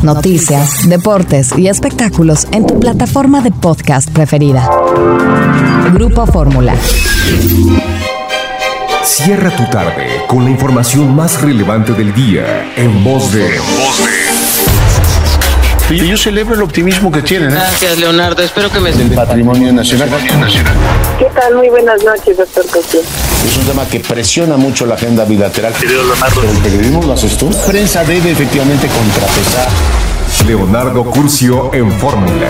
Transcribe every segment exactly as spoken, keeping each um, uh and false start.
noticias, deportes y espectáculos en tu plataforma de podcast preferida. Grupo Fórmula. Cierra tu tarde con la información más relevante del día en voz de... Y yo celebro el optimismo que tienen. ¿eh? Gracias, Leonardo. Espero que me... Del patrimonio nacional. ¿Qué tal? Muy buenas noches, doctor Cosío. Es un tema que presiona mucho la agenda bilateral. Querido Leonardo. Pero el periodismo lo haces tú. La prensa debe efectivamente contrapesar. Leonardo Curcio en Fórmula.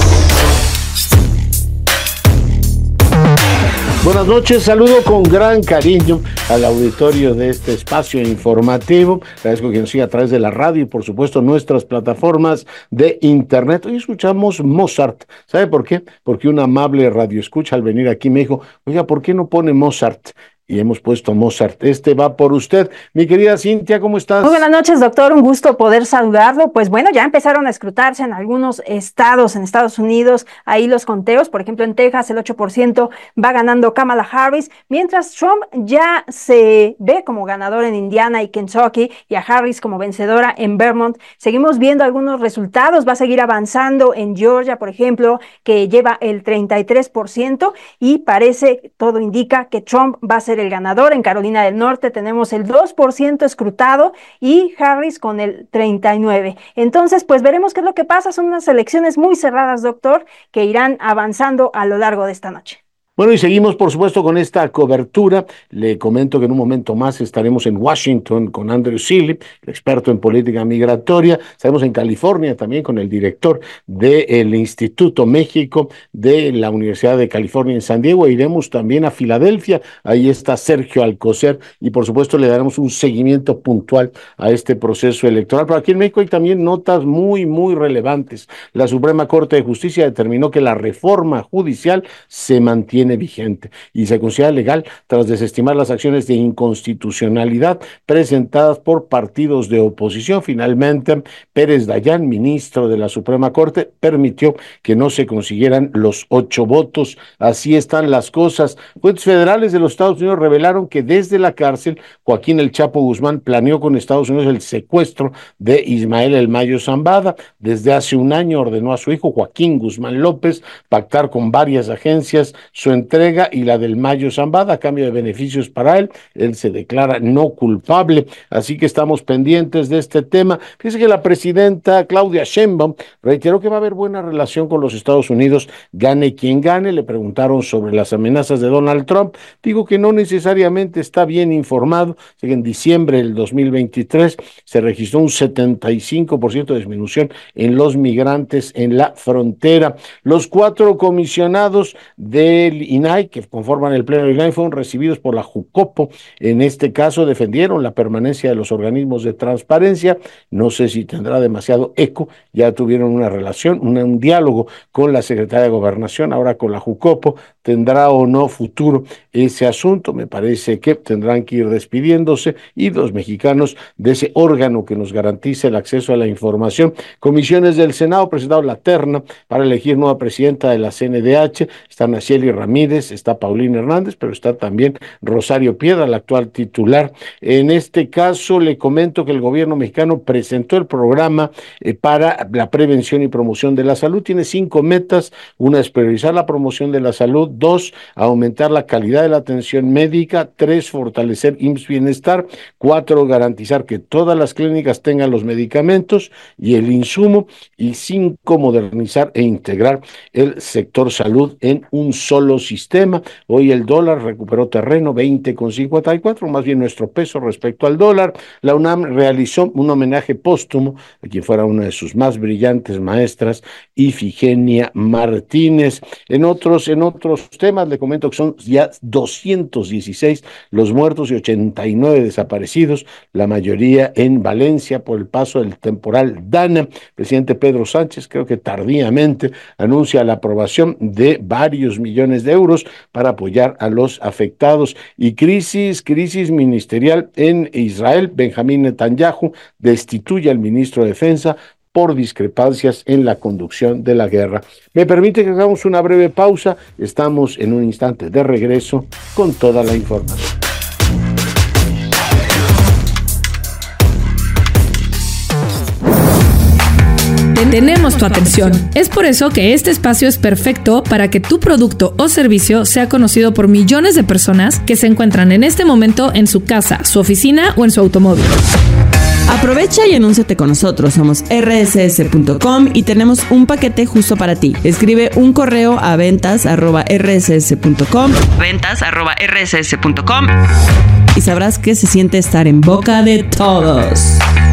Buenas noches, saludo con gran cariño al auditorio de este espacio informativo. Agradezco que nos siga a través de la radio y por supuesto nuestras plataformas de internet. Hoy escuchamos Mozart. ¿Sabe por qué? Porque un amable radioescucha al venir aquí me dijo, oiga, ¿por qué no pone Mozart? Y hemos puesto Mozart. Este va por usted. Mi querida Cintia, ¿cómo estás? Muy buenas noches, doctor. Un gusto poder saludarlo. Pues bueno, ya empezaron a escrutarse en algunos estados en Estados Unidos. Ahí los conteos. Por ejemplo, en Texas el ocho por ciento va ganando Kamala Harris, mientras Trump ya se ve como ganador en Indiana y Kentucky y a Harris como vencedora en Vermont. Seguimos viendo algunos resultados. Va a seguir avanzando en Georgia, por ejemplo, que lleva el treinta y tres por ciento y parece, todo indica que Trump va a ser el ganador. En Carolina del Norte tenemos el dos por ciento escrutado y Harris con el treinta y nueve por ciento. Entonces, pues veremos qué es lo que pasa. Son unas elecciones muy cerradas, doctor, que irán avanzando a lo largo de esta noche. Bueno, y seguimos, por supuesto, con esta cobertura. Le comento que en un momento más estaremos en Washington con Andrew Seeley, el experto en política migratoria. Estaremos en California también con el director del Instituto México de la Universidad de California en San Diego. Iremos también a Filadelfia. Ahí está Sergio Alcocer y, por supuesto, le daremos un seguimiento puntual a este proceso electoral. Pero aquí en México hay también notas muy, muy relevantes. La Suprema Corte de Justicia determinó que la reforma judicial se mantiene vigente y se considera legal tras desestimar las acciones de inconstitucionalidad presentadas por partidos de oposición. Finalmente, Pérez Dayán, ministro de la Suprema Corte, permitió que no se consiguieran los ocho votos. Así están las cosas. Fuentes federales de los Estados Unidos revelaron que desde la cárcel, Joaquín El Chapo Guzmán planeó con Estados Unidos el secuestro de Ismael El Mayo Zambada. Desde hace un año ordenó a su hijo Joaquín Guzmán López pactar con varias agencias su entrega y la del Mayo Zambada a cambio de beneficios para él. Él se declara no culpable, así que estamos pendientes de este tema. Fíjese que la presidenta Claudia Sheinbaum reiteró que va a haber buena relación con los Estados Unidos, gane quien gane. Le preguntaron sobre las amenazas de Donald Trump. Digo que no necesariamente está bien informado. Así que en diciembre del dos mil veintitrés se registró un setenta y cinco por ciento de disminución en los migrantes en la frontera. Los cuatro comisionados del I N A I que conforman el pleno del I N A I fueron recibidos por la Jucopo. En este caso defendieron la permanencia de los organismos de transparencia. No sé si tendrá demasiado eco. Ya tuvieron una relación, un, un diálogo con la secretaria de Gobernación, ahora con la Jucopo. ¿Tendrá o no futuro ese asunto? Me parece que tendrán que ir despidiéndose y los mexicanos de ese órgano que nos garantiza el acceso a la información. Comisiones del Senado presentaron la terna para elegir nueva presidenta de la C N D H. Están Nacheli Ramírez, está Paulina Hernández, pero está también Rosario Piedra, la actual titular. En este caso, le comento que el gobierno mexicano presentó el programa eh, para la prevención y promoción de la salud. Tiene cinco metas. Una es priorizar la promoción de la salud. Dos, aumentar la calidad de la atención médica. Tres, fortalecer I M S S Bienestar. Cuatro, garantizar que todas las clínicas tengan los medicamentos y el insumo. Y cinco, modernizar e integrar el sector salud en un solo sistema. Hoy el dólar recuperó terreno, veinte con cincuenta y cuatro, más bien nuestro peso respecto al dólar. La UNAM realizó un homenaje póstumo a quien fuera una de sus más brillantes maestras, Ifigenia Martínez. En otros, en otros temas le comento que son ya doscientos dieciséis los muertos y ochenta y nueve desaparecidos, la mayoría en Valencia por el paso del temporal Dana. El presidente Pedro Sánchez, creo que tardíamente, anuncia la aprobación de varios millones de euros para apoyar a los afectados. Y crisis, crisis ministerial en Israel. Benjamín Netanyahu destituye al ministro de Defensa por discrepancias en la conducción de la guerra. Me permite que hagamos una breve pausa. Estamos en un instante de regreso con toda la información. tenemos tu atención. Es por eso que este espacio es perfecto para que tu producto o servicio sea conocido por millones de personas que se encuentran en este momento en su casa, su oficina o en su automóvil. Aprovecha y anúnciate con nosotros. Somos erre ese ese punto com y tenemos un paquete justo para ti. Escribe un correo a ventas arroba erre ese ese punto com, ventas arroba erre ese ese punto com, y sabrás qué se siente estar en boca de todos.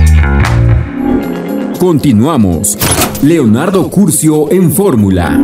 Continuamos. Leonardo Curcio en Fórmula.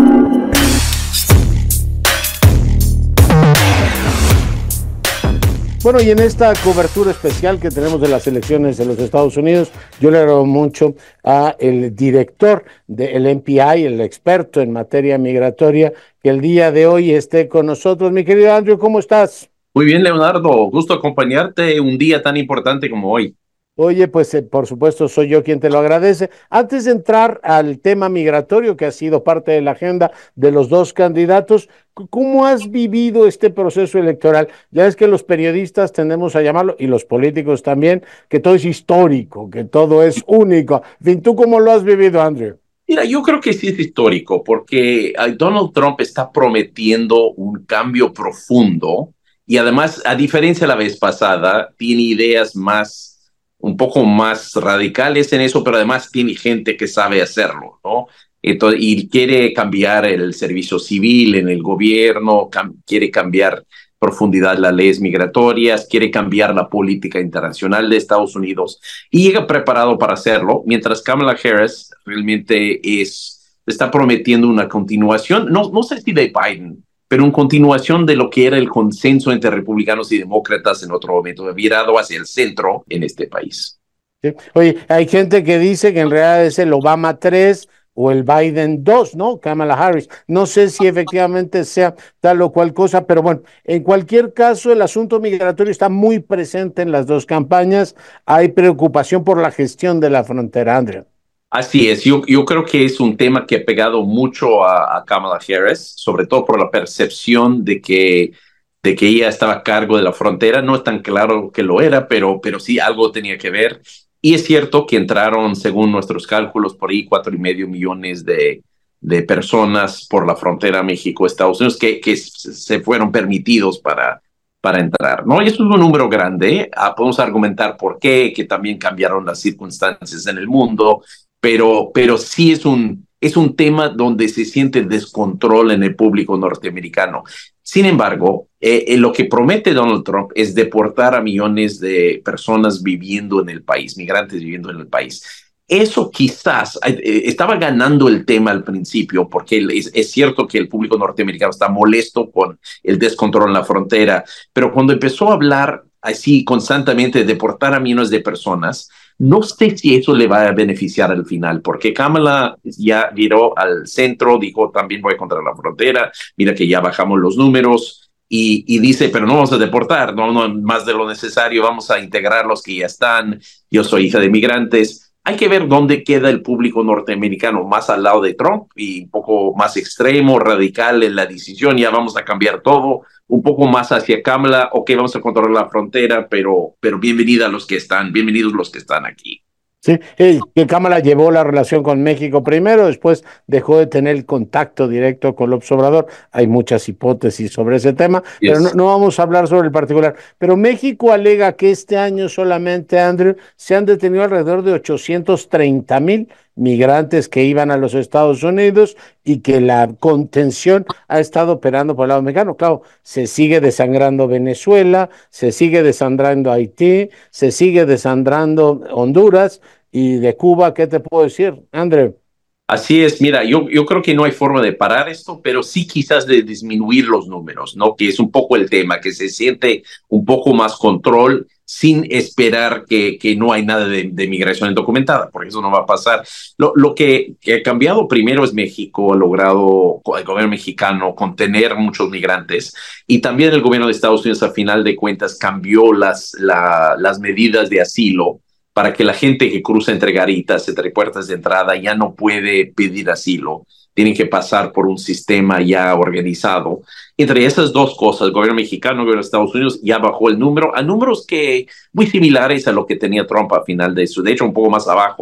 Bueno, y en esta cobertura especial que tenemos de las elecciones de los Estados Unidos, yo le agradezco mucho a el director del eme pe i, el experto en materia migratoria, que el día de hoy esté con nosotros. Mi querido Andrew, ¿cómo estás? Muy bien, Leonardo. Gusto acompañarte un día tan importante como hoy. Oye, pues eh, por supuesto soy yo quien te lo agradece. Antes de entrar al tema migratorio, que ha sido parte de la agenda de los dos candidatos, ¿cómo has vivido este proceso electoral? Ya es que los periodistas tendemos a llamarlo, y los políticos también, que todo es histórico, que todo es único. En fin, ¿tú cómo lo has vivido, Andrew? Mira, yo creo que sí es histórico, porque Donald Trump está prometiendo un cambio profundo y además, a diferencia de la vez pasada, tiene ideas más un poco más radicales en eso, pero además tiene gente que sabe hacerlo, ¿no? Entonces, y quiere cambiar el servicio civil en el gobierno, cam- quiere cambiar profundidad las leyes migratorias, quiere cambiar la política internacional de Estados Unidos y llega preparado para hacerlo, mientras Kamala Harris realmente es, está prometiendo una continuación, no, no sé si de Biden, pero una continuación de lo que era el consenso entre republicanos y demócratas en otro momento, virado hacia el centro en este país. Sí. Oye, hay gente que dice que en realidad es el Obama tres o el Biden dos, ¿no? Kamala Harris. No sé si efectivamente sea tal o cual cosa, pero bueno, en cualquier caso, el asunto migratorio está muy presente en las dos campañas. Hay preocupación por la gestión de la frontera, Andrea. Así es, yo, yo creo que es un tema que ha pegado mucho a, a Kamala Harris, sobre todo por la percepción de que, de que ella estaba a cargo de la frontera. No es tan claro que lo era, pero, pero sí algo tenía que ver. Y es cierto que entraron, según nuestros cálculos, por ahí cuatro y medio millones de, de personas por la frontera México-Estados Unidos que, que se fueron permitidos para, para entrar, ¿no? Y eso es un número grande. Ah, podemos argumentar por qué, que también cambiaron las circunstancias en el mundo, pero, pero sí es un, es un tema donde se siente descontrol en el público norteamericano. Sin embargo, eh, eh, lo que promete Donald Trump es deportar a millones de personas viviendo en el país, migrantes viviendo en el país. Eso quizás eh, estaba ganando el tema al principio, porque es, es cierto que el público norteamericano está molesto con el descontrol en la frontera, pero cuando empezó a hablar así constantemente de deportar a millones de personas, no sé si eso le va a beneficiar al final, porque Kamala ya viró al centro, dijo también voy contra la frontera, mira que ya bajamos los números, y, y dice, pero no vamos a deportar, no, no más de lo necesario, vamos a integrar los que ya están, yo soy hija de migrantes. Hay que ver dónde queda el público norteamericano, más al lado de Trump y un poco más extremo, radical en la decisión, ya vamos a cambiar todo, un poco más hacia Kamala, ok, vamos a controlar la frontera, pero, pero bienvenida a los que están, bienvenidos los que están aquí. Sí, eh, que Kamala llevó la relación con México primero, después dejó de tener el contacto directo con López Obrador. Hay muchas hipótesis sobre ese tema, yes. pero no, no vamos a hablar sobre el particular. Pero México alega que este año solamente, Andrew, se han detenido alrededor de ochocientos treinta mil migrantes que iban a los Estados Unidos y que la contención ha estado operando por el lado mexicano. Claro, se sigue desangrando Venezuela, se sigue desangrando Haití, se sigue desangrando Honduras, y de Cuba, ¿qué te puedo decir, André? Así es, mira, yo, yo creo que no hay forma de parar esto, pero sí quizás de disminuir los números, ¿no? Que es un poco el tema, que se siente un poco más control sin esperar que, que no hay nada de, de migración indocumentada, porque eso no va a pasar. Lo, lo que, que ha cambiado primero es México, ha logrado el gobierno mexicano contener muchos migrantes, y también el gobierno de Estados Unidos, a final de cuentas, cambió las, la, las medidas de asilo para que la gente que cruza entre garitas, entre puertas de entrada, ya no puede pedir asilo. Tienen que pasar por un sistema ya organizado. Entre esas dos cosas, el gobierno mexicano, el gobierno de Estados Unidos ya bajó el número a números que muy similares a lo que tenía Trump a final de eso. De hecho, un poco más abajo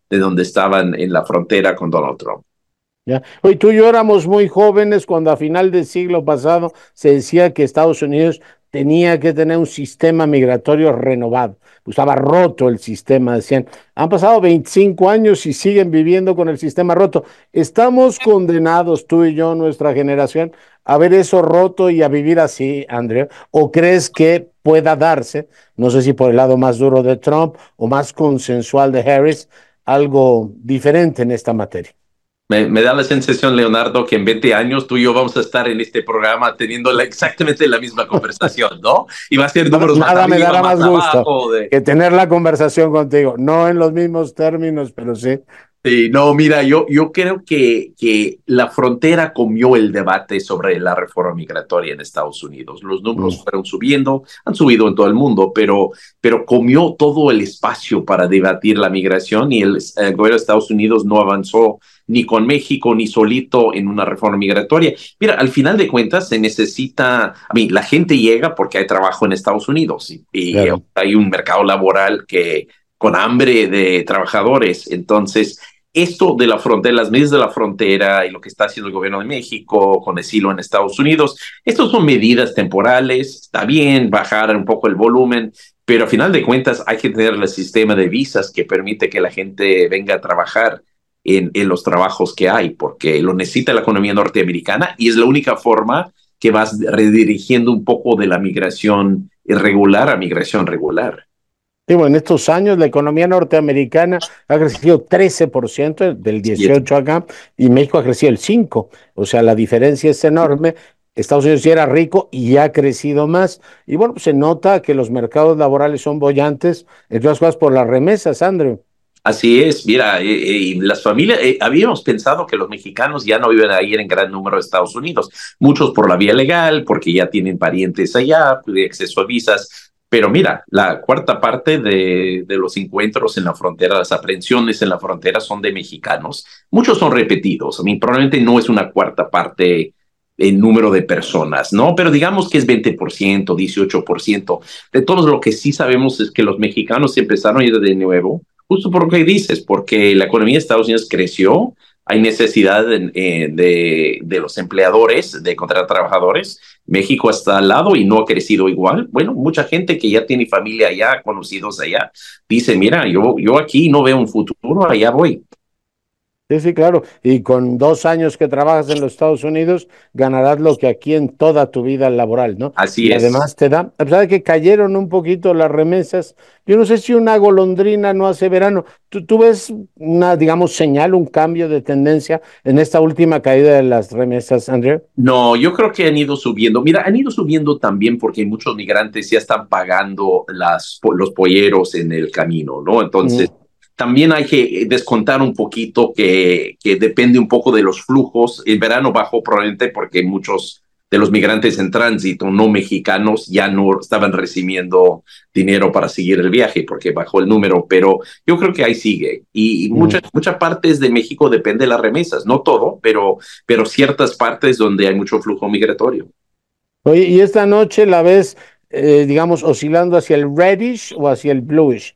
de donde estaban en la frontera con Donald Trump. Ya. Hoy tú y yo éramos muy jóvenes cuando a final del siglo pasado se decía que Estados Unidos tenía que tener un sistema migratorio renovado. Pues estaba roto el sistema, decían. Han pasado veinticinco años y siguen viviendo con el sistema roto. ¿Estamos condenados, tú y yo, nuestra generación, a ver eso roto y a vivir así, Andrea? ¿O crees que pueda darse, no sé si por el lado más duro de Trump o más consensual de Harris, algo diferente en esta materia? Me, me da la sensación, Leonardo, que en veinte años tú y yo vamos a estar en este programa teniendo la, exactamente la misma conversación, ¿no? Y va a ser números Nada más me arriba, dará más más gusto abajo. De... que tener la conversación contigo, no en los mismos términos, pero sí. Sí, no, mira, yo, yo creo que, que la frontera comió el debate sobre la reforma migratoria en Estados Unidos. Los números mm. fueron subiendo, han subido en todo el mundo, pero, pero comió todo el espacio para debatir la migración y el, el gobierno de Estados Unidos no avanzó ni con México, ni solito en una reforma migratoria. Mira, al final de cuentas se necesita, a mí, la gente llega porque hay trabajo en Estados Unidos y, y claro. hay un mercado laboral que con hambre de trabajadores. Entonces, esto de la frontera, las medidas de la frontera y lo que está haciendo el gobierno de México con asilo en Estados Unidos, estos son medidas temporales, está bien bajar un poco el volumen, pero a final de cuentas hay que tener el sistema de visas que permite que la gente venga a trabajar en, en los trabajos que hay, porque lo necesita la economía norteamericana y es la única forma que vas redirigiendo un poco de la migración irregular a migración regular. Sí, bueno, en estos años la economía norteamericana ha crecido trece por ciento del dieciocho acá y México ha crecido el cinco por ciento. O sea, la diferencia es enorme. Estados Unidos ya era rico y ya ha crecido más. Y bueno, pues se nota que los mercados laborales son bollantes, entre otras cosas por las remesas, Andrew. Así es, mira, eh, eh, las familias, eh, habíamos pensado que los mexicanos ya no viven ahí en gran número de Estados Unidos, muchos por la vía legal, porque ya tienen parientes allá, de acceso a visas. Pero mira, la cuarta parte de, de los encuentros en la frontera, las aprehensiones en la frontera son de mexicanos. Muchos son repetidos. A mí probablemente no es una cuarta parte en número de personas, ¿no? Pero digamos que es veinte por ciento, dieciocho por ciento. De todos lo que sí sabemos es que los mexicanos empezaron a ir de nuevo, justo por lo que dices, porque la economía de Estados Unidos creció, hay necesidad de, de, de los empleadores de encontrar trabajadores. México está al lado y no ha crecido igual. Bueno, mucha gente que ya tiene familia allá, conocidos allá, dice, mira, yo, yo aquí no veo un futuro, allá voy. Sí, sí, claro. Y con dos años que trabajas en los Estados Unidos, ganarás lo que aquí en toda tu vida laboral, ¿no? Así y es. Además te da, a pesar de que cayeron un poquito las remesas, yo no sé si una golondrina no hace verano. ¿Tú, tú ves una, digamos, señal, un cambio de tendencia en esta última caída de las remesas, Andrea? No, yo creo que han ido subiendo. Mira, han ido subiendo también porque muchos migrantes ya están pagando las, los polleros en el camino, ¿no? Entonces, mm. también hay que descontar un poquito que, que depende un poco de los flujos. El verano bajó probablemente porque muchos de los migrantes en tránsito no mexicanos ya no estaban recibiendo dinero para seguir el viaje porque bajó el número, pero yo creo que ahí sigue. Y, y mm. muchas, muchas partes de México depende de las remesas, no todo, pero, pero ciertas partes donde hay mucho flujo migratorio. Oye, ¿y esta noche la ves, eh, digamos, oscilando hacia el reddish o hacia el bluish?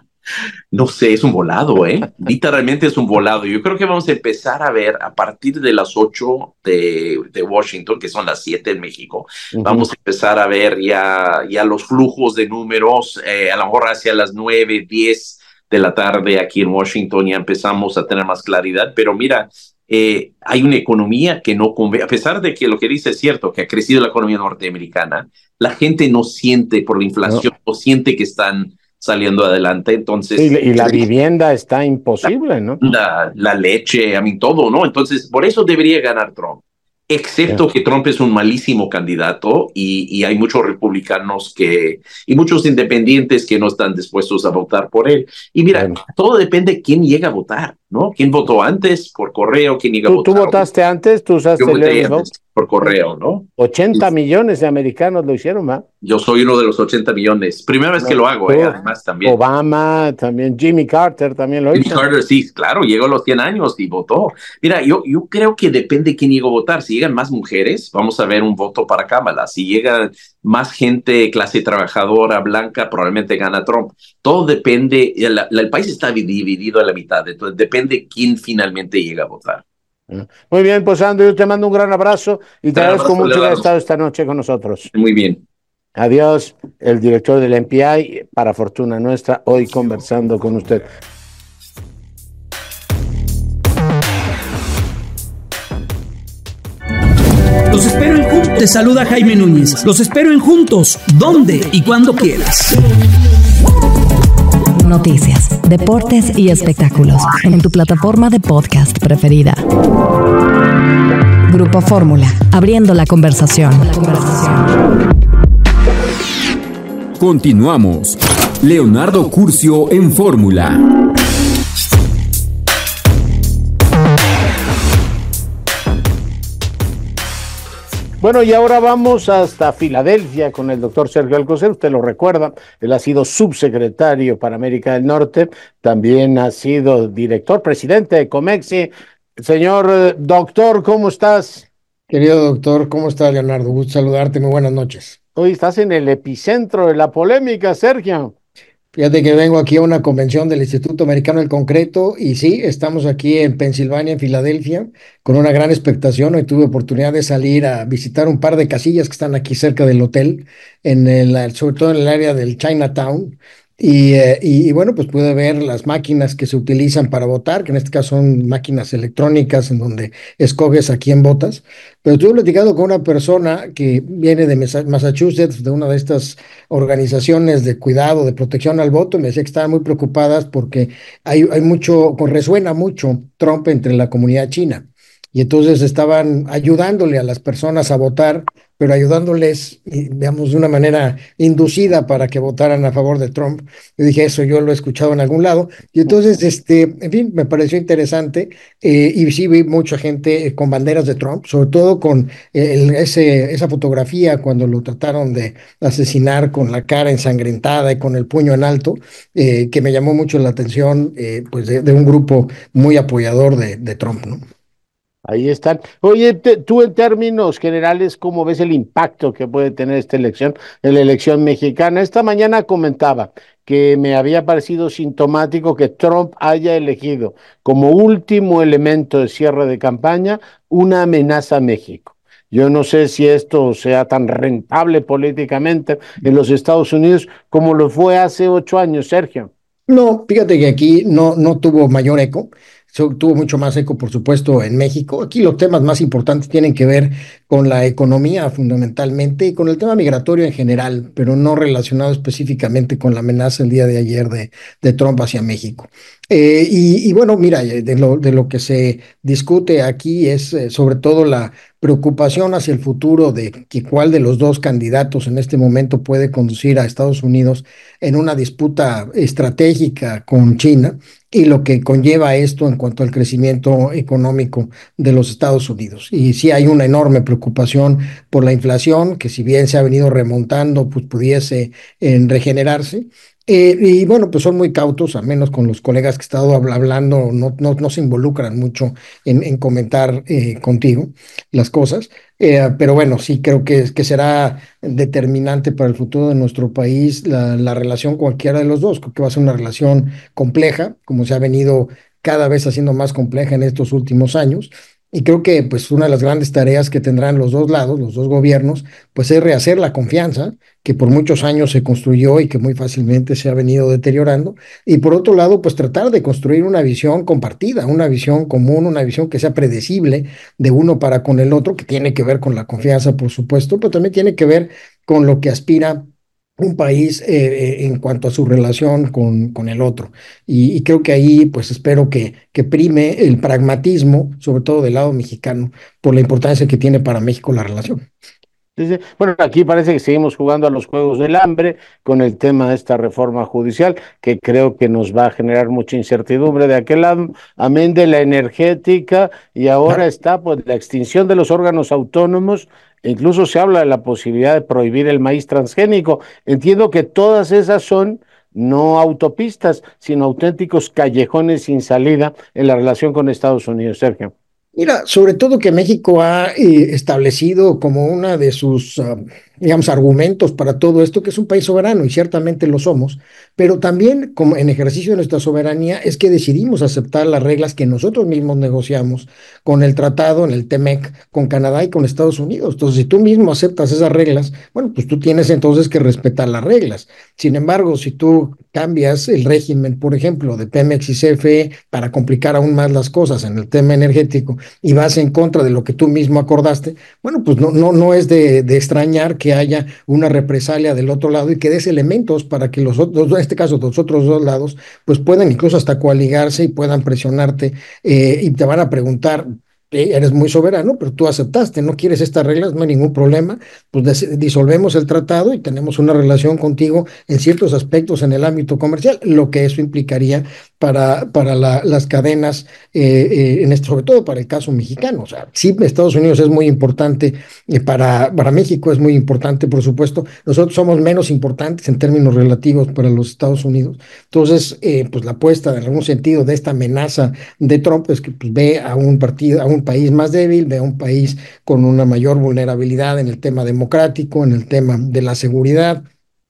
No sé, es un volado, ¿eh? Literalmente es un volado. Yo creo que vamos a empezar a ver a partir de las ocho de, de Washington, que son las siete en México, uh-huh. vamos a empezar a ver ya, ya los flujos de números, eh, a lo mejor hacia las nueve, diez de la tarde aquí en Washington ya empezamos a tener más claridad, pero mira, eh, hay una economía que no conviene, a pesar de que lo que dice es cierto, que ha crecido la economía norteamericana, la gente no siente por la inflación, no, no siente que están saliendo adelante, entonces... Y, y la vivienda está imposible, ¿no? La, la leche, a mí todo, ¿no? Entonces, por eso debería ganar Trump, excepto yeah. que Trump es un malísimo candidato y, y hay muchos republicanos que, y muchos independientes que no están dispuestos a votar por él. Y mira, bueno. todo depende de quién llega a votar, ¿no? ¿Quién votó antes por correo? ¿Quién llega ¿Tú, a votar? ¿Tú votaste antes? ¿Tú usaste Yo voté el antes. por correo, ¿no? ochenta millones de americanos lo hicieron, ¿va? Yo soy uno de los ochenta millones. Primera vez que lo hago, eh, además también. Obama, también Jimmy Carter también lo Jimmy hizo. Carter, sí, claro, llegó a los cien años y votó. Mira, yo, yo creo que depende de quién llegó a votar. Si llegan más mujeres, vamos a ver un voto para Kamala. Si llega más gente, clase trabajadora, blanca, probablemente gana Trump. Todo depende, el, el país está dividido a la mitad, entonces depende quién finalmente llega a votar. Muy bien, pues Andrew, te mando un gran abrazo y te agradezco mucho que hayas estado esta noche con nosotros. Muy bien. Adiós, el director del N P I, para fortuna nuestra, hoy conversando con usted. Los espero en Juntos. Te saluda Jaime Núñez. Los espero en Juntos, donde y cuando quieras. Noticias, deportes y espectáculos en tu plataforma de podcast preferida. Grupo Fórmula, abriendo la conversación. La conversación. Continuamos. Leonardo Curcio en Fórmula. Bueno, y ahora vamos hasta Filadelfia con el doctor Sergio Alcocer. Usted lo recuerda, él ha sido subsecretario para América del Norte, también ha sido director, presidente de Comexi. Señor doctor, ¿cómo estás? Querido doctor, ¿cómo estás, Leonardo? Gusto saludarte, muy buenas noches. Hoy estás en el epicentro de la polémica, Sergio. Fíjate que vengo aquí a una convención del Instituto Americano del Concreto y sí, estamos aquí en Pensilvania, en Filadelfia, con una gran expectación. Hoy tuve oportunidad de salir a visitar un par de casillas que están aquí cerca del hotel, en el, sobre todo en el área del Chinatown. Y, eh, y, y bueno, pues pude ver las máquinas que se utilizan para votar, que en este caso son máquinas electrónicas en donde escoges a quién votas. Pero estuve platicando con una persona que viene de Massachusetts, de una de estas organizaciones de cuidado, de protección al voto, y me decía que estaban muy preocupadas porque hay, hay mucho, resuena mucho Trump entre la comunidad china. Y entonces estaban ayudándole a las personas a votar, pero ayudándoles, digamos, de una manera inducida para que votaran a favor de Trump. Yo dije, eso yo lo he escuchado en algún lado. Y entonces, este, en fin, me pareció interesante. Eh, y sí vi mucha gente con banderas de Trump, sobre todo con el, ese, esa fotografía cuando lo trataron de asesinar con la cara ensangrentada y con el puño en alto, eh, que me llamó mucho la atención, eh, pues de, de un grupo muy apoyador de, de Trump, ¿no? Ahí están. Oye, te, tú en términos generales, ¿cómo ves el impacto que puede tener esta elección, la elección mexicana? Esta mañana comentaba que me había parecido sintomático que Trump haya elegido como último elemento de cierre de campaña una amenaza a México. Yo no sé si esto sea tan rentable políticamente en los Estados Unidos como lo fue hace ocho años, Sergio. No, fíjate que aquí no, no tuvo mayor eco. Tuvo mucho más eco, por supuesto, en México. Aquí los temas más importantes tienen que ver con la economía fundamentalmente y con el tema migratorio en general, pero no relacionado específicamente con la amenaza el día de ayer de, de Trump hacia México. Eh, y, y bueno, mira, de lo, de lo que se discute aquí es eh, sobre todo la preocupación hacia el futuro de que cuál de los dos candidatos en este momento puede conducir a Estados Unidos en una disputa estratégica con China y lo que conlleva esto en cuanto al crecimiento económico de los Estados Unidos. Y sí hay una enorme preocupación por la inflación, que si bien se ha venido remontando, pues pudiese eh, regenerarse. Eh, y bueno, pues son muy cautos, al menos con los colegas que he estado hablando, no, no, no se involucran mucho en, en comentar eh, contigo las cosas, eh, pero bueno, sí creo que, que será determinante para el futuro de nuestro país la, la relación con cualquiera de los dos. Creo que va a ser una relación compleja, como se ha venido cada vez haciendo más compleja en estos últimos años. Y creo que pues una de las grandes tareas que tendrán los dos lados, los dos gobiernos, pues es rehacer la confianza que por muchos años se construyó y que muy fácilmente se ha venido deteriorando. Y por otro lado, pues tratar de construir una visión compartida, una visión común, una visión que sea predecible de uno para con el otro, que tiene que ver con la confianza, por supuesto, pero también tiene que ver con lo que aspira un país eh, en cuanto a su relación con, con el otro. Y, y creo que ahí pues espero que, que prime el pragmatismo, sobre todo del lado mexicano, por la importancia que tiene para México la relación. Sí, sí. Bueno, aquí parece que seguimos jugando a los juegos del hambre con el tema de esta reforma judicial, que creo que nos va a generar mucha incertidumbre de aquel lado, amén de la energética, y ahora Claro. está pues la extinción de los órganos autónomos, e incluso se habla de la posibilidad de prohibir el maíz transgénico. Entiendo que todas esas son no autopistas, sino auténticos callejones sin salida en la relación con Estados Unidos, Sergio. Mira, sobre todo que México ha eh, establecido como una de sus, ah, digamos, argumentos para todo esto, que es un país soberano, y ciertamente lo somos, pero también como en ejercicio de nuestra soberanía es que decidimos aceptar las reglas que nosotros mismos negociamos con el tratado, en el TEMEC, con Canadá y con Estados Unidos. Entonces, si tú mismo aceptas esas reglas, bueno, pues tú tienes entonces que respetar las reglas. Sin embargo, si tú cambias el régimen, por ejemplo, de Pemex y C F E para complicar aún más las cosas en el tema energético, y vas en contra de lo que tú mismo acordaste, bueno, pues no, no, no es de, de extrañar que haya una represalia del otro lado y que des elementos para que los otros, en este caso los otros dos lados, pues puedan incluso hasta coaligarse y puedan presionarte, eh, y te van a preguntar. eh, Eres muy soberano, pero tú aceptaste, no quieres estas reglas, no hay ningún problema, pues des- disolvemos el tratado y tenemos una relación contigo en ciertos aspectos en el ámbito comercial, lo que eso implicaría para, para la- las cadenas, eh, eh, en esto, sobre todo para el caso mexicano. O sea, sí, Estados Unidos es muy importante, eh, para, para México es muy importante, por supuesto. Nosotros somos menos importantes en términos relativos para los Estados Unidos. Entonces, eh, pues la apuesta en algún sentido de esta amenaza de Trump es que pues, ve a un partido, a un país más débil, ve a un país con una mayor vulnerabilidad en el tema democrático, en el tema de la seguridad,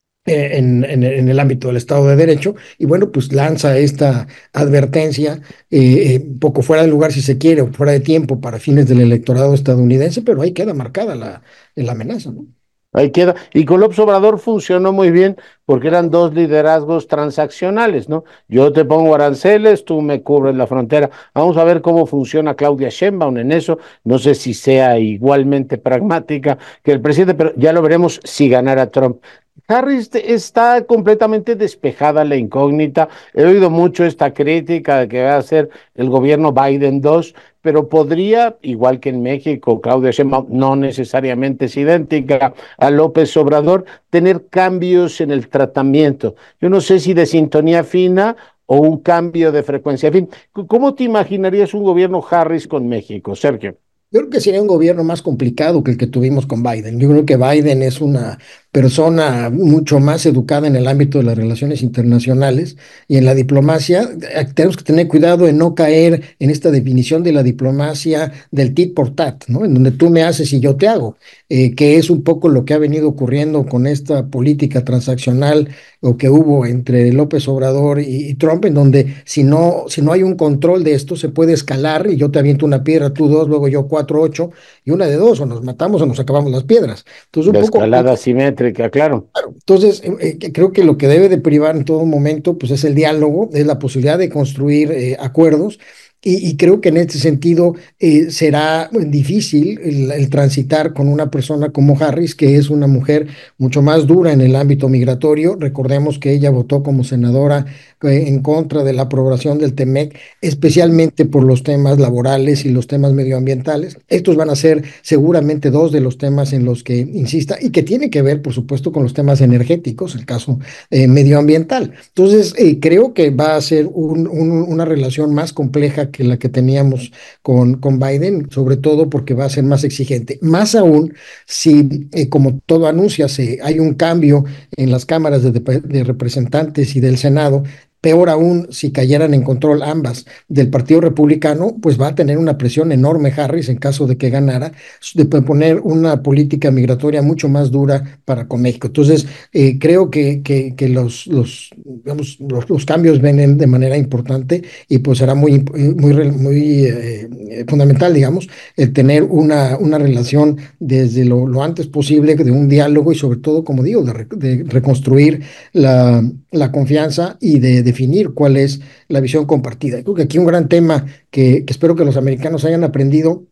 eh, en, en- en el ámbito del Estado de Derecho, y bueno, pues lanza esta advertencia, eh, eh, un poco fuera de lugar si se quiere, o fuera de tiempo para fines del electorado estadounidense, pero ahí queda marcada la, la amenaza, ¿no? Ahí queda. Y con López Obrador funcionó muy bien porque eran dos liderazgos transaccionales, ¿no? Yo te pongo aranceles, tú me cubres la frontera. Vamos a ver cómo funciona Claudia Sheinbaum en eso. No sé si sea igualmente pragmática que el presidente, pero ya lo veremos si ganara Trump. Harris te- está completamente despejada la incógnita. He oído mucho esta crítica de que va a ser el gobierno Biden dos, pero podría, igual que en México, Claudia Sheinbaum no necesariamente es idéntica a López Obrador, tener cambios en el tratamiento. Yo no sé si de sintonía fina o un cambio de frecuencia. En fin, ¿cómo te imaginarías un gobierno Harris con México, Sergio? Yo creo que sería un gobierno más complicado que el que tuvimos con Biden. Yo creo que Biden es una persona mucho más educada en el ámbito de las relaciones internacionales y en la diplomacia. Eh, Tenemos que tener cuidado en no caer en esta definición de la diplomacia del tit por tat, ¿no? En donde tú me haces y yo te hago, eh, que es un poco lo que ha venido ocurriendo con esta política transaccional o que hubo entre López Obrador y, y Trump, en donde si no, si no hay un control de esto, se puede escalar y yo te aviento una piedra, tú dos, luego yo cuatro, ocho, y una de dos, o nos matamos o nos acabamos las piedras. Entonces, un La poco, escalada simétrica, claro. entonces, eh, eh, creo que lo que debe de privar en todo momento, pues es el diálogo, es la posibilidad de construir, eh, acuerdos. Y, y creo que en este sentido, eh, será difícil el, el transitar con una persona como Harris, que es una mujer mucho más dura en el ámbito migratorio. Recordemos que ella votó como senadora, eh, en contra de la aprobación del TEMEC, especialmente por los temas laborales y los temas medioambientales. Estos van a ser seguramente dos de los temas en los que insista y que tiene que ver, por supuesto, con los temas energéticos, el caso, eh, medioambiental. Entonces, eh, creo que va a ser un- un- una relación más compleja que la que teníamos con, con Biden, sobre todo porque va a ser más exigente. Más aún si, eh, como todo anuncia, se, hay un cambio en las cámaras de, de representantes y del Senado. Peor aún, si cayeran en control ambas del Partido Republicano, pues va a tener una presión enorme Harris en caso de que ganara, de poner una política migratoria mucho más dura para con México. Entonces, eh, creo que, que, que los, los, digamos, los, los cambios vienen de manera importante y pues será muy, muy, muy eh, fundamental, digamos, el tener una, una relación desde lo, lo antes posible, de un diálogo y sobre todo, como digo, de, re- de reconstruir la, la confianza y de definir cuál es la visión compartida. Creo que aquí un gran tema que, que espero que los americanos hayan aprendido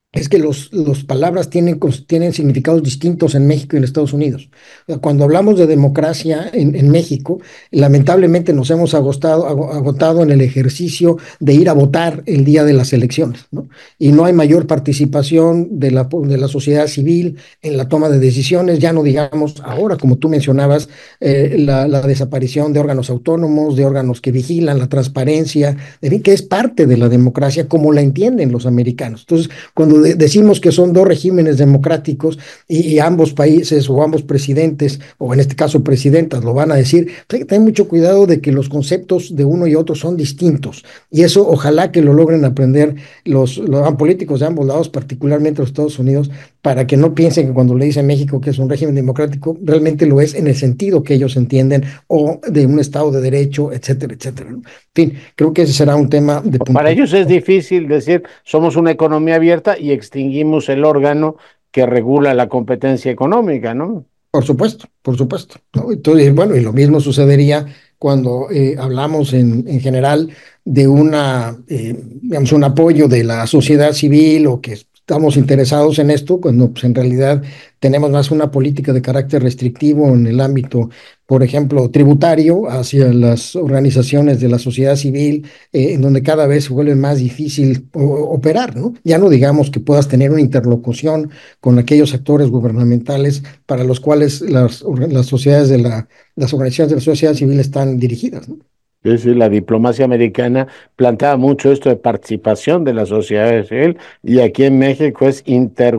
es que los, los palabras tienen, tienen significados distintos en México y en Estados Unidos. Cuando hablamos de democracia en, en México, lamentablemente nos hemos agotado, agotado en el ejercicio de ir a votar el día de las elecciones, ¿no? Y no hay mayor participación de la, de la sociedad civil en la toma de decisiones, ya no digamos ahora, como tú mencionabas, eh, la, la desaparición de órganos autónomos, de órganos que vigilan la transparencia, en fin, que es parte de la democracia como la entienden los americanos. Entonces, cuando de, decimos que son dos regímenes democráticos y, y ambos países o ambos presidentes, o en este caso presidentas, lo van a decir, pues hay que tener mucho cuidado de que los conceptos de uno y otro son distintos. Y eso ojalá que lo logren aprender los, los políticos de ambos lados, particularmente los Estados Unidos, para que no piensen que cuando le dicen México que es un régimen democrático, realmente lo es en el sentido que ellos entienden, o de un Estado de Derecho, etcétera, etcétera, ¿no? En fin, creo que ese será un tema de... Para ellos es difícil decir, somos una economía abierta y extinguimos el órgano que regula la competencia económica, ¿no? Por supuesto, por supuesto, ¿no? Entonces, bueno, y lo mismo sucedería cuando eh, hablamos en, en general de una, eh, digamos, un apoyo de la sociedad civil, o que estamos interesados en esto, cuando pues, en realidad tenemos más una política de carácter restrictivo en el ámbito, por ejemplo, tributario, hacia las organizaciones de la sociedad civil, eh, en donde cada vez se vuelve más difícil o, operar, ¿no? Ya no digamos que puedas tener una interlocución con aquellos actores gubernamentales para los cuales las, las sociedades de la, las organizaciones de la sociedad civil están dirigidas, ¿no? Es decir, la diplomacia americana plantea mucho esto de participación de la sociedad civil, y aquí en México es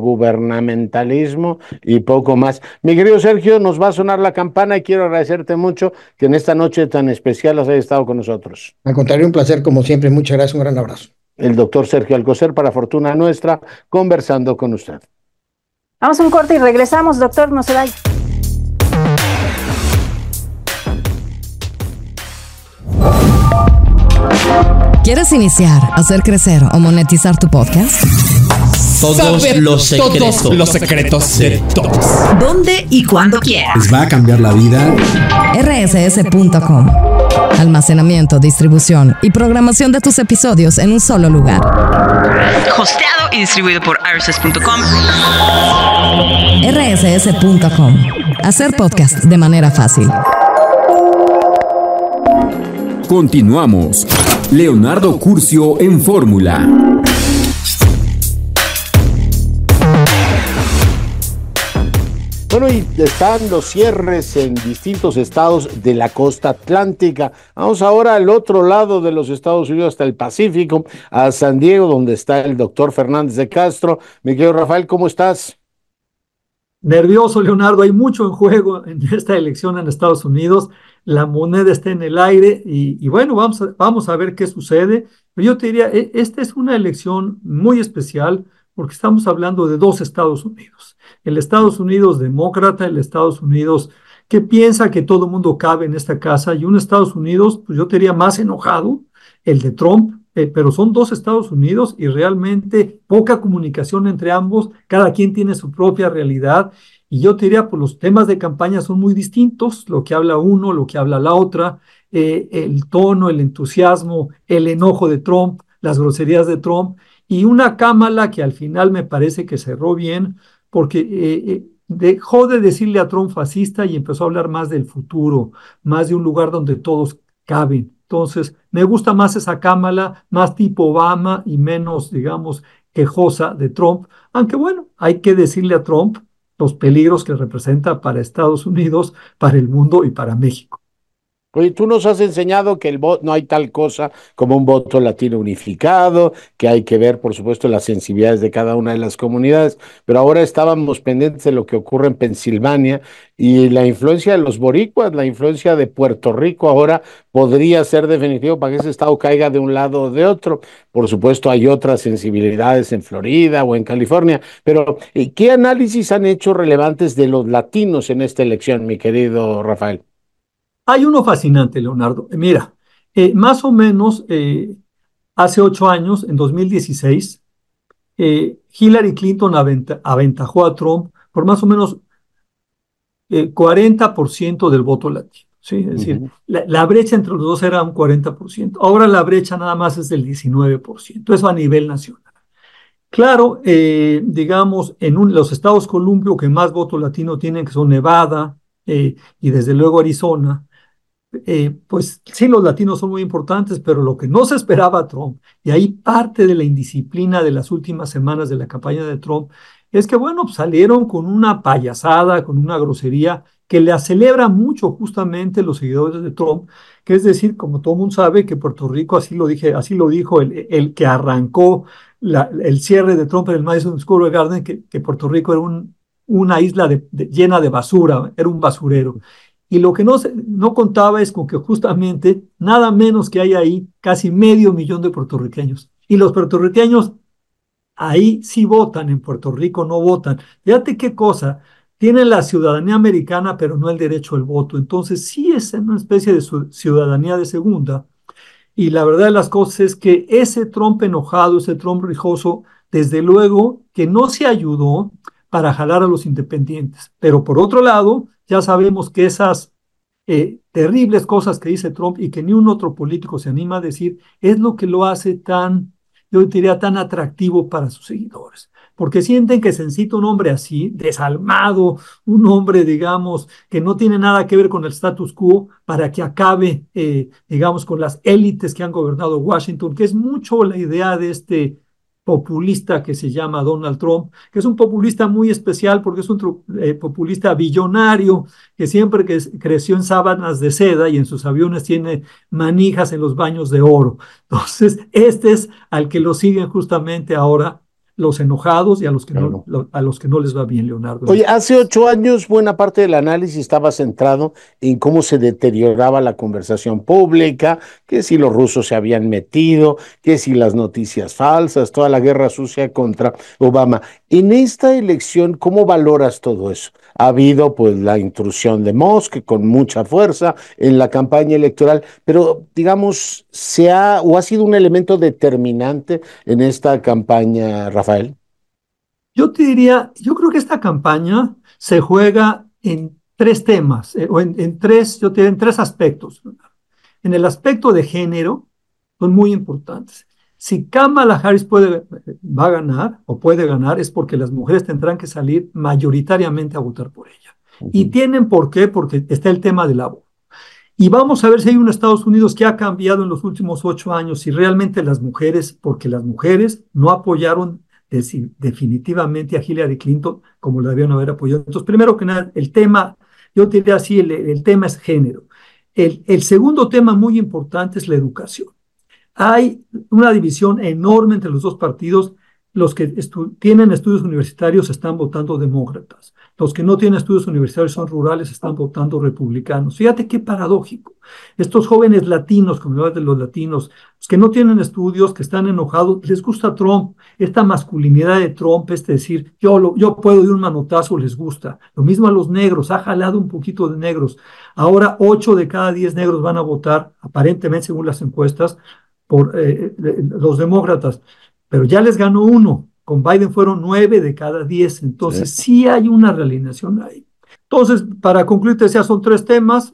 intergubernamentalismo y poco más. Mi querido Sergio, nos va a sonar la campana y quiero agradecerte mucho que en esta noche tan especial has estado con nosotros. Al contrario, un placer como siempre. Muchas gracias, un gran abrazo. El doctor Sergio Alcocer, para fortuna nuestra, conversando con usted. Vamos a un corte y regresamos, doctor, no se vaya. ¿Quieres iniciar, hacer crecer o monetizar tu podcast? Todos Saber los secretos. Todos los secretos de todos. ¿Dónde y cuándo quieras? ¿Les va a cambiar la vida? R S S punto com. Almacenamiento, distribución y programación de tus episodios en un solo lugar. Hosteado y distribuido por R S S punto com. R S S punto com. Hacer podcast de manera fácil. Continuamos. Leonardo Curcio en Fórmula. Bueno, y están los cierres en distintos estados de la costa atlántica. Vamos ahora al otro lado de los Estados Unidos, hasta el Pacífico, a San Diego, donde está el doctor Fernández de Castro. Mi querido Rafael, ¿cómo estás? Nervioso, Leonardo, hay mucho en juego en esta elección en Estados Unidos, la moneda está en el aire y, y bueno, vamos a, vamos a ver qué sucede. Pero yo te diría, esta es una elección muy especial porque estamos hablando de dos Estados Unidos. El Estados Unidos demócrata, el Estados Unidos que piensa que todo el mundo cabe en esta casa, y un Estados Unidos, pues yo te diría más enojado, el de Trump. Eh, pero son dos Estados Unidos y realmente poca comunicación entre ambos, cada quien tiene su propia realidad, y yo te diría, pues los temas de campaña son muy distintos, lo que habla uno, lo que habla la otra, eh, el tono, el entusiasmo, el enojo de Trump, las groserías de Trump, y una Kamala que al final me parece que cerró bien, porque eh, eh, dejó de decirle a Trump fascista y empezó a hablar más del futuro, más de un lugar donde todos caben. Entonces, me gusta más esa Kamala, más tipo Obama y menos, digamos, quejosa de Trump. Aunque bueno, hay que decirle a Trump los peligros que representa para Estados Unidos, para el mundo y para México. Oye, tú nos has enseñado que el voto, no hay tal cosa como un voto latino unificado, que hay que ver, por supuesto, las sensibilidades de cada una de las comunidades, pero ahora estábamos pendientes de lo que ocurre en Pensilvania y la influencia de los boricuas, la influencia de Puerto Rico ahora podría ser definitivo para que ese estado caiga de un lado o de otro. Por supuesto, hay otras sensibilidades en Florida o en California, pero ¿qué análisis han hecho relevantes de los latinos en esta elección, mi querido Rafael? Hay uno fascinante, Leonardo. Mira, eh, más o menos eh, hace ocho años, en dos mil dieciséis, eh, Hillary Clinton aventa, aventajó a Trump por más o menos eh, cuarenta por ciento del voto latino. ¿Sí? Es decir, uh-huh. la, la brecha entre los dos era un cuarenta por ciento. Ahora la brecha nada más es del diecinueve por ciento. Eso a nivel nacional. Claro, eh, digamos, en un- los estados columbio que más voto latino tienen, que son Nevada eh, y desde luego Arizona, eh, pues sí, los latinos son muy importantes, pero lo que no se esperaba a Trump, y ahí parte de la indisciplina de las últimas semanas de la campaña de Trump, es que, bueno, pues, salieron con una payasada, con una grosería que le celebra mucho justamente los seguidores de Trump, que es decir, como todo el mundo sabe, que Puerto Rico, así lo dije, así lo dijo el, el que arrancó la- el cierre de Trump en el Madison Square Garden, que, que Puerto Rico era un, una isla de- de- llena de basura, era un basurero. Y lo que no, se, no contaba es con que justamente nada menos que hay ahí casi medio millón de puertorriqueños. Y los puertorriqueños ahí sí votan, en Puerto Rico no votan. Fíjate qué cosa, tienen la ciudadanía americana, pero no el derecho al voto. Entonces sí es una especie de su- ciudadanía de segunda. Y la verdad de las cosas es que ese Trump enojado, ese Trump rijoso, desde luego que no se ayudó para jalar a los independientes. Pero por otro lado, ya sabemos que esas eh, terribles cosas que dice Trump y que ni un otro político se anima a decir, es lo que lo hace tan, yo diría, tan atractivo para sus seguidores. Porque sienten que se necesita un hombre así, desalmado, un hombre, digamos, que no tiene nada que ver con el status quo para que acabe, eh, digamos, con las élites que han gobernado Washington, que es mucho la idea de este populista que se llama Donald Trump, que es un populista muy especial porque es un eh, populista billonario que siempre que creció en sábanas de seda y en sus aviones tiene manijas en los baños de oro. Entonces, este es al que lo siguen justamente ahora los enojados y a los que no, Claro. lo- a los que no les va bien, Leonardo. Oye, hace ocho años buena parte del análisis estaba centrado en cómo se deterioraba la conversación pública, que si los rusos se habían metido, que si las noticias falsas, toda la guerra sucia contra Obama. En esta elección, ¿cómo valoras todo eso? Ha habido pues la intrusión de Musk con mucha fuerza en la campaña electoral, pero digamos, ¿se ha o ha sido un elemento determinante en esta campaña, Rafael? Yo te diría, yo creo que esta campaña se juega en tres temas, eh, o en, en tres, yo te diría, en tres aspectos. En el aspecto de género, son muy importantes. Si Kamala Harris puede, va a ganar o puede ganar, es porque las mujeres tendrán que salir mayoritariamente a votar por ella. Y tienen por qué, porque está el tema del aborto. Y vamos a ver si hay un Estados Unidos que ha cambiado en los últimos ocho años, si realmente las mujeres, porque las mujeres no apoyaron deci- definitivamente a Hillary Clinton como la debían haber apoyado. Entonces, primero que nada, el tema, yo diría así, el, el tema es género. El, el segundo tema muy importante es la educación. Hay una división enorme entre los dos partidos. Los que estu tienen estudios universitarios están votando demócratas. Los que no tienen estudios universitarios son rurales, están votando republicanos. Fíjate qué paradójico. Estos jóvenes latinos, como hablas de los latinos, los que no tienen estudios, que están enojados, les gusta Trump. Esta masculinidad de Trump, es decir, yo, lo, yo puedo de un manotazo, les gusta. Lo mismo a los negros, ha jalado un poquito de negros. Ahora ocho de cada diez negros van a votar, aparentemente según las encuestas, por eh, los demócratas, pero ya les ganó uno. Con Biden fueron nueve de cada diez. Entonces, sí, sí hay una realineación ahí. Entonces, para concluir, te decía, son tres temas.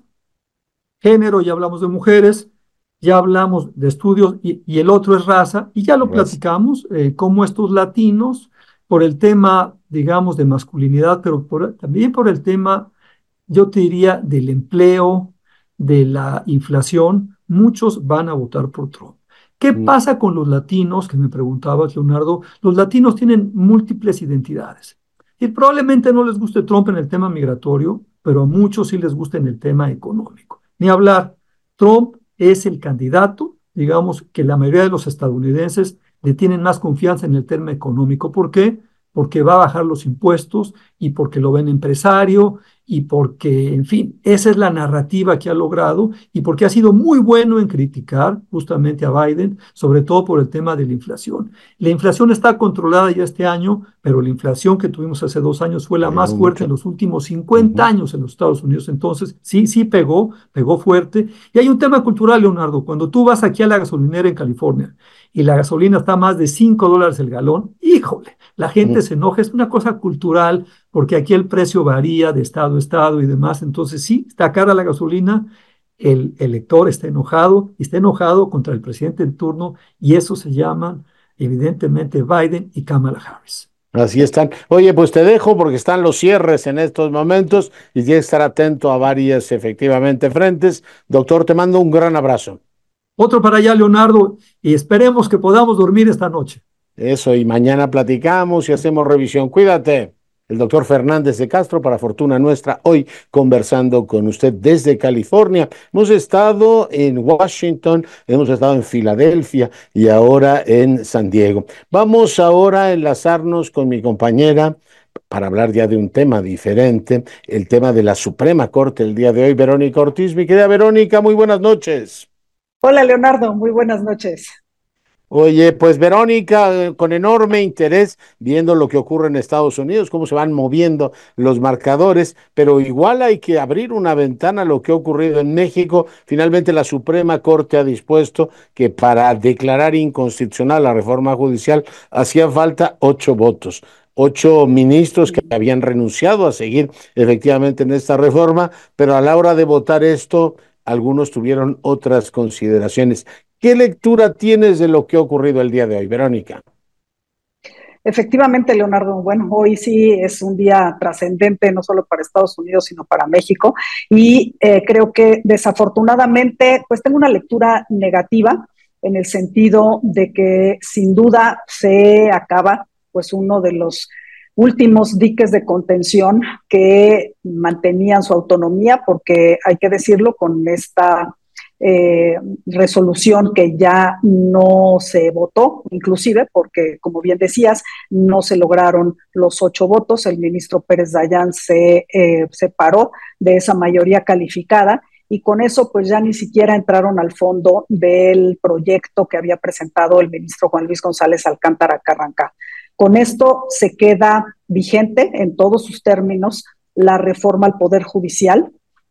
Género, ya hablamos de mujeres, ya hablamos de estudios y, y el otro es raza. Y ya lo raza. platicamos, eh, cómo estos latinos, por el tema, digamos, de masculinidad, pero por, también por el tema, yo te diría, del empleo, de la inflación, muchos van a votar por Trump. ¿Qué pasa con los latinos? Que me preguntabas, Leonardo. Los latinos tienen múltiples identidades. Y probablemente no les guste Trump en el tema migratorio, pero a muchos sí les gusta en el tema económico. Ni hablar, Trump es el candidato, digamos, que la mayoría de los estadounidenses le tienen más confianza en el tema económico. ¿Por qué? Porque va a bajar los impuestos y porque lo ven empresario y porque, en fin, esa es la narrativa que ha logrado y porque ha sido muy bueno en criticar justamente a Biden, sobre todo por el tema de la inflación. La inflación está controlada ya este año, pero la inflación que tuvimos hace dos años fue la pegó más fuerte mucho. En los últimos cincuenta uh-huh. años en los Estados Unidos. Entonces, sí, sí pegó, pegó fuerte. Y hay un tema cultural, Leonardo. Cuando tú vas aquí a la gasolinera en California y la gasolina está a más de cinco dólares el galón, híjole, la gente uh-huh. se enoja. Es una cosa cultural, porque aquí el precio varía de estado a estado y demás. Entonces, sí, está cara la gasolina, el elector está enojado, y está enojado contra el presidente en turno, y eso se llaman evidentemente Biden y Kamala Harris. Así están. Oye, pues te dejo porque están los cierres en estos momentos y tienes que estar atento a varias, efectivamente, frentes. Doctor, te mando un gran abrazo. Otro para allá, Leonardo, y esperemos que podamos dormir esta noche. Eso, y mañana platicamos y hacemos revisión. Cuídate. El doctor Fernández de Castro, para fortuna nuestra, hoy conversando con usted desde California. Hemos estado en Washington, hemos estado en Filadelfia y ahora en San Diego. Vamos ahora a enlazarnos con mi compañera para hablar ya de un tema diferente, el tema de la Suprema Corte el día de hoy. Verónica Ortiz, mi querida Verónica, muy buenas noches. Hola, Leonardo, muy buenas noches. Oye, pues Verónica, con enorme interés viendo lo que ocurre en Estados Unidos, cómo se van moviendo los marcadores, pero igual hay que abrir una ventana a lo que ha ocurrido en México. Finalmente la Suprema Corte ha dispuesto que para declarar inconstitucional la reforma judicial hacía falta ocho votos. Ocho ministros que habían renunciado a seguir efectivamente en esta reforma, pero a la hora de votar esto, algunos tuvieron otras consideraciones. ¿Qué lectura tienes de lo que ha ocurrido el día de hoy, Verónica? Efectivamente, Leonardo, bueno, hoy sí es un día trascendente, no solo para Estados Unidos, sino para México, y eh, creo que desafortunadamente, pues tengo una lectura negativa en el sentido de que sin duda se acaba, pues uno de los últimos diques de contención que mantenían su autonomía, porque hay que decirlo, con esta Eh, resolución que ya no se votó, inclusive porque, como bien decías, no se lograron los ocho votos. El ministro Pérez Dayán se eh, separó de esa mayoría calificada y con eso pues ya ni siquiera entraron al fondo del proyecto que había presentado el ministro Juan Luis González Alcántara Carranca. Con esto se queda vigente en todos sus términos la reforma al Poder Judicial.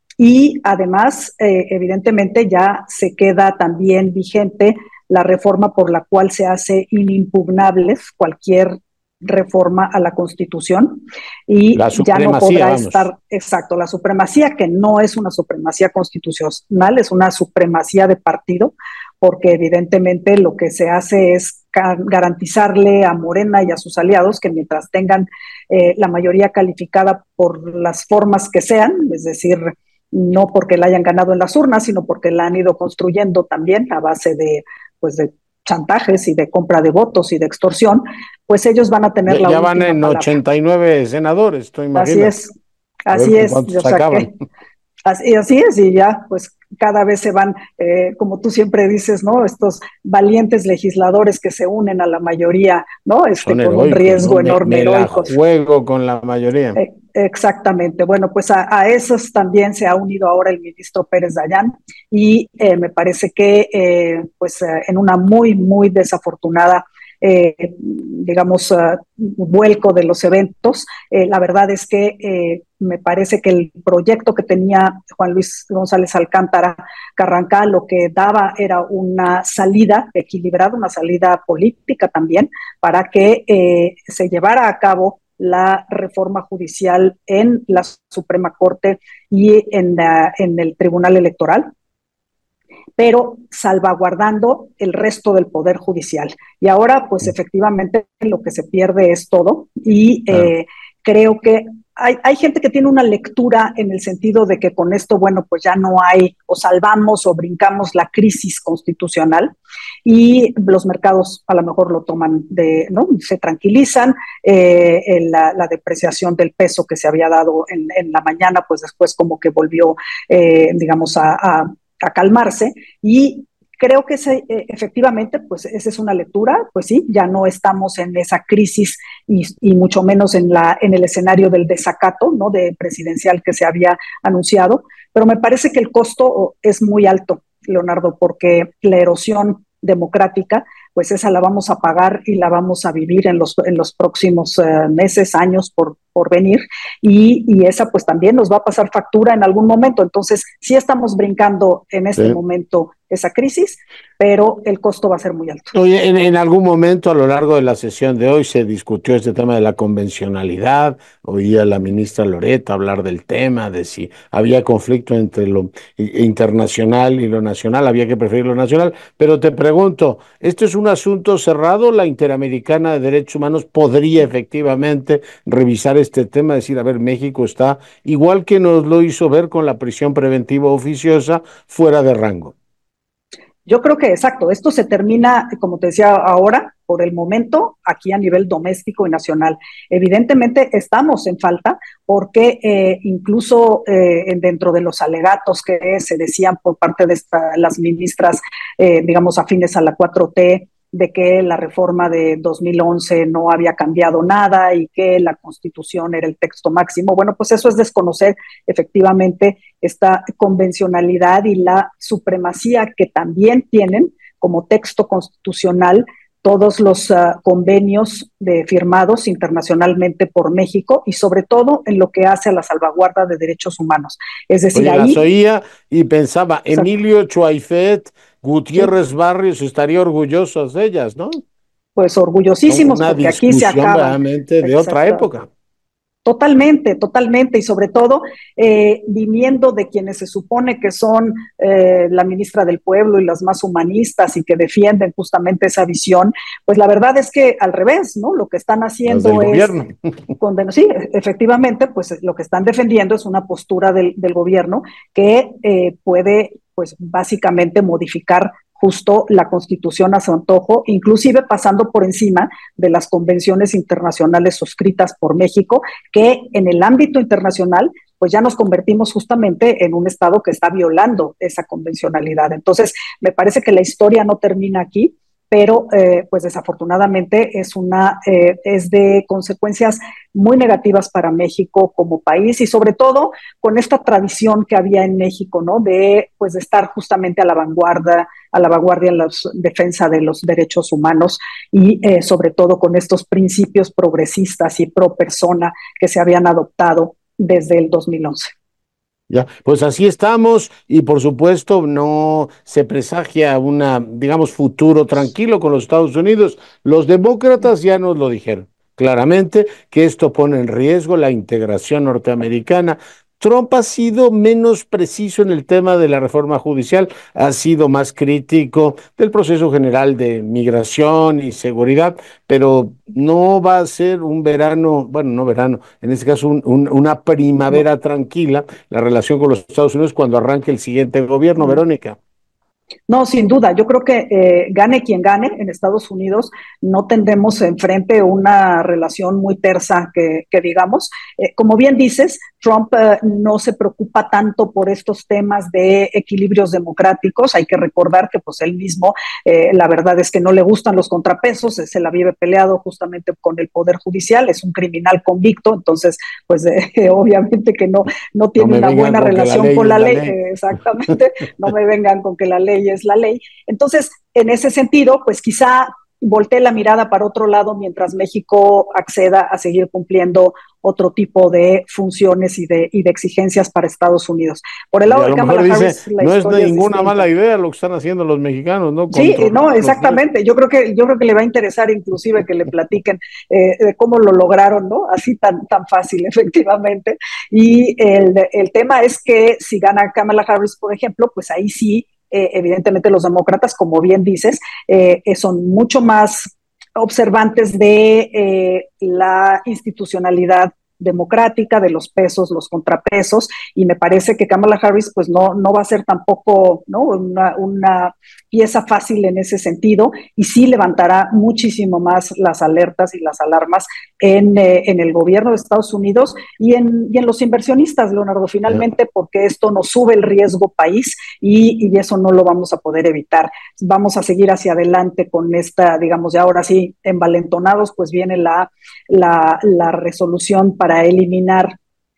Y además, eh, evidentemente, ya se queda también vigente la reforma por la cual se hace inimpugnables cualquier reforma a la Constitución y ya no podrá vamos. estar, exacto, la supremacía, que no es una supremacía constitucional, es una supremacía de partido, porque evidentemente lo que se hace es garantizarle a Morena y a sus aliados que mientras tengan eh, la mayoría calificada por las formas que sean, es decir, no porque la hayan ganado en las urnas, sino porque la han ido construyendo también a base de, pues, de chantajes y de compra de votos y de extorsión, pues ellos van a tener ya, la ya última van en palabra. ochenta y nueve senadores, estoy imaginando. Así es, así es. O sea que, así, así es, y ya pues cada vez se van, eh, como tú siempre dices, ¿no? Estos valientes legisladores que se unen a la mayoría, ¿no? Este, con heroicos, un riesgo ¿no? enorme. Me, me la juego con la mayoría. Eh, Exactamente. Bueno, pues a, a esos también se ha unido ahora el ministro Pérez Dayán y eh, me parece que eh, pues eh, en una muy, muy desafortunada, eh, digamos, uh, vuelco de los eventos, eh, la verdad es que eh, me parece que el proyecto que tenía Juan Luis González Alcántara Carranca lo que daba era una salida equilibrada, una salida política también, para que eh, se llevara a cabo la reforma judicial en la Suprema Corte y en, la, en el Tribunal Electoral, pero salvaguardando el resto del Poder Judicial. Y ahora, pues efectivamente, lo que se pierde es todo y eh, creo que hay, hay gente que tiene una lectura en el sentido de que con esto, bueno, pues ya no hay, o salvamos o brincamos la crisis constitucional y los mercados a lo mejor lo toman de, ¿no? Se tranquilizan, eh, en la, la depreciación del peso que se había dado en, en la mañana, pues después como que volvió, eh, digamos, a, a, a calmarse y creo que ese, eh, efectivamente, pues esa es una lectura, pues sí, ya no estamos en esa crisis y, y mucho menos en, la, en el escenario del desacato, ¿no? De presidencial que se había anunciado, pero me parece que el costo es muy alto, Leonardo, porque la erosión democrática, pues esa la vamos a pagar y la vamos a vivir en los, en los próximos uh, meses, años, por por venir, y, y esa pues también nos va a pasar factura en algún momento. Entonces, sí estamos brincando en este Sí. momento esa crisis, pero el costo va a ser muy alto. Oye, en, en algún momento a lo largo de la sesión de hoy se discutió este tema de la convencionalidad. Oía a la ministra Loretta hablar del tema, de si había conflicto entre lo i- internacional y lo nacional, había que preferir lo nacional. Pero te pregunto, ¿esto es un asunto cerrado? ¿La Interamericana de Derechos Humanos podría efectivamente revisar este tema? Decir, a ver, México está, igual que nos lo hizo ver con la prisión preventiva oficiosa, fuera de rango. Yo creo que exacto, esto se termina, como te decía ahora, por el momento, aquí a nivel doméstico y nacional. Evidentemente estamos en falta porque eh, incluso eh, dentro de los alegatos que se decían por parte de esta, las ministras, eh, digamos, afines a la cuatro T, de que la reforma de dos mil once no había cambiado nada y que la Constitución era el texto máximo. Bueno, pues eso es desconocer efectivamente esta convencionalidad y la supremacía que también tienen como texto constitucional todos los uh, convenios de, firmados internacionalmente por México y sobre todo en lo que hace a la salvaguarda de derechos humanos. Es decir, Oye, ahí... las oía y pensaba, Exacto. Emilio Chuaifet, Gutiérrez Barrios estaría orgullosos de ellas, ¿no? Pues orgullosísimos, Una porque aquí se discusión acaban. realmente de otra Exacto. época. Totalmente, totalmente, y sobre todo eh, viniendo de quienes se supone que son eh, la ministra del Pueblo y las más humanistas y que defienden justamente esa visión, pues la verdad es que al revés, ¿no? Lo que están haciendo es... gobierno. Conden- sí, efectivamente, pues lo que están defendiendo es una postura del, del gobierno que eh, puede, pues básicamente modificar justo la Constitución a su antojo, inclusive pasando por encima de las convenciones internacionales suscritas por México, que en el ámbito internacional pues ya nos convertimos justamente en un Estado que está violando esa convencionalidad. Entonces, me parece que la historia no termina aquí, pero eh, pues desafortunadamente es una eh, es de consecuencias muy negativas para México como país y sobre todo con esta tradición que había en México, ¿no? De pues de estar justamente a la vanguardia, a la vanguardia en la defensa de los derechos humanos y eh, sobre todo con estos principios progresistas y pro persona que se habían adoptado desde el dos mil once. Ya, pues así estamos y por supuesto no se presagia una, digamos, futuro tranquilo con los Estados Unidos. Los demócratas ya nos lo dijeron claramente que esto pone en riesgo la integración norteamericana. Trump ha sido menos preciso en el tema de la reforma judicial, ha sido más crítico del proceso general de migración y seguridad, pero no va a ser un verano, bueno, no verano, en este caso un, un, una primavera tranquila, la relación con los Estados Unidos cuando arranque el siguiente gobierno, Verónica. No, sin duda, yo creo que eh, gane quien gane en Estados Unidos, no tendremos enfrente una relación muy tersa que, que digamos. Eh, como bien dices, Trump eh, no se preocupa tanto por estos temas de equilibrios democráticos. Hay que recordar que pues él mismo, eh, la verdad es que no le gustan los contrapesos, se la vive peleado justamente con el Poder Judicial, es un criminal convicto, entonces pues eh, obviamente que no, no tiene no una buena relación la con la ley. La ley. Eh, exactamente, no me vengan con que la ley es la ley. Entonces, en ese sentido, pues quizá voltee la mirada para otro lado mientras México acceda a seguir cumpliendo otro tipo de funciones y de, y de exigencias para Estados Unidos. Por el lado de Kamala dice, Harris, la no es historia ninguna es mala idea lo que están haciendo los mexicanos, ¿no? Sí, no, exactamente. Yo creo que yo creo que le va a interesar inclusive que le platiquen eh, de cómo lo lograron, ¿no? Así tan tan fácil, efectivamente. Y el, el tema es que si gana Kamala Harris, por ejemplo, pues ahí sí, eh, evidentemente los demócratas, como bien dices, eh, son mucho más observantes de eh, la institucionalidad democrática, de los pesos, los contrapesos, y me parece que Kamala Harris pues no, no va a ser tampoco, ¿no? una, una pieza fácil en ese sentido, y sí levantará muchísimo más las alertas y las alarmas en, eh, en el gobierno de Estados Unidos y en, y en los inversionistas, Leonardo, finalmente, porque esto nos sube el riesgo país y, y eso no lo vamos a poder evitar. Vamos a seguir hacia adelante con esta, digamos, ya ahora sí, envalentonados, pues viene la, la, la resolución para eliminar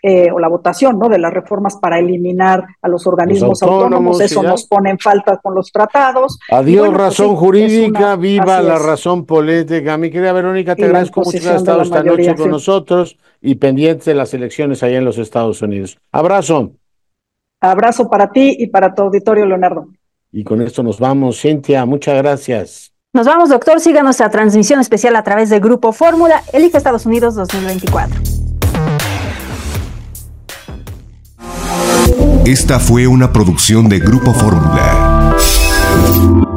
eh, o la votación, ¿no? De las reformas para eliminar a los organismos los autónomos, autónomos, eso ya nos pone en falta con los tratados. Adiós, bueno, razón pues, sí, jurídica, una, viva la razón política. Mi querida Verónica, te y agradezco mucho que hayas estado esta mayoría, noche con sí. nosotros y pendiente de las elecciones allá en los Estados Unidos. Abrazo. Abrazo para ti y para tu auditorio, Leonardo. Y con esto nos vamos. Cintia, muchas gracias. Nos vamos, doctor. Siga nuestra transmisión especial a través de Grupo Fórmula. Elige Estados Unidos dos mil veinticuatro. Esta fue una producción de Grupo Fórmula.